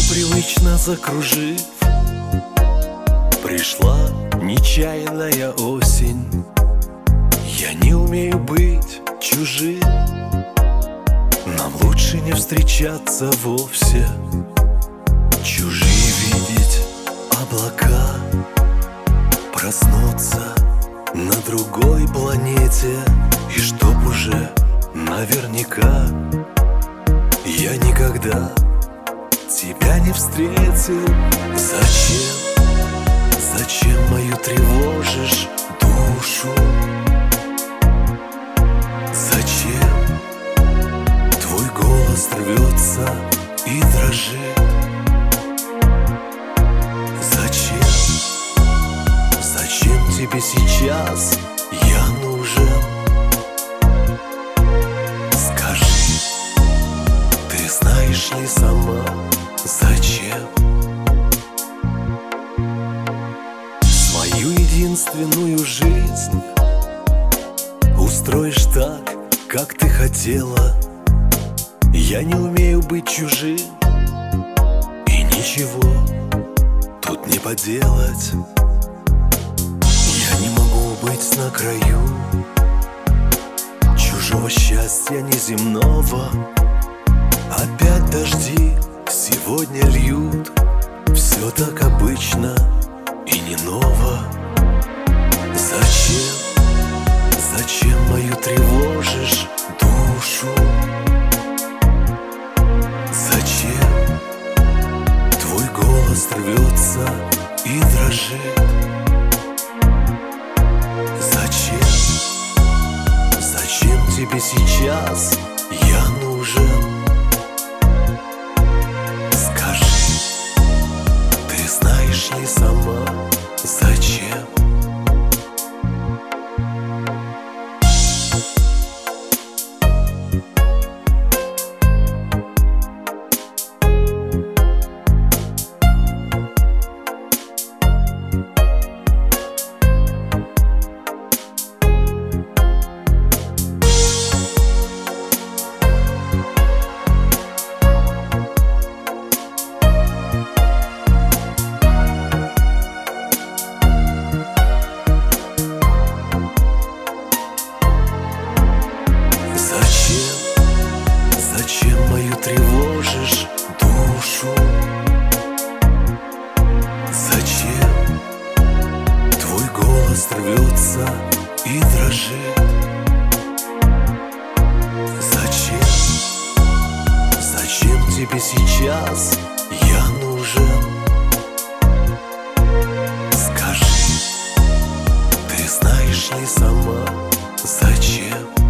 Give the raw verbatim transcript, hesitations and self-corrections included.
Непривычно закружив, пришла нечаянная осень. Я не умею быть чужим, нам лучше не встречаться вовсе. Чужие видеть облака, проснуться на другой планете. И чтоб уже наверняка я никогда тебя не встретил. Зачем, зачем мою тревожишь душу? Зачем твой голос рвется и дрожит? Зачем, зачем тебе сейчас я нужен? Скажи, ты знаешь ли сама, зачем? Свою единственную жизнь устроишь так, как ты хотела. Я не умею быть чужим, и ничего тут не поделать. Я не могу быть на краю чужого счастья неземного. Опять дожди сегодня льют, все так обычно и не ново. Зачем, зачем мою тревожишь душу? Зачем твой голос рвется и дрожит? Зачем, зачем тебе сейчас я нужен? Скажи, ты знаешь ли сама, зачем? Зачем мою тревожишь душу? Зачем твой голос рвется и дрожит? Зачем, зачем тебе сейчас я нужен? Скажи, ты знаешь ли сама, зачем?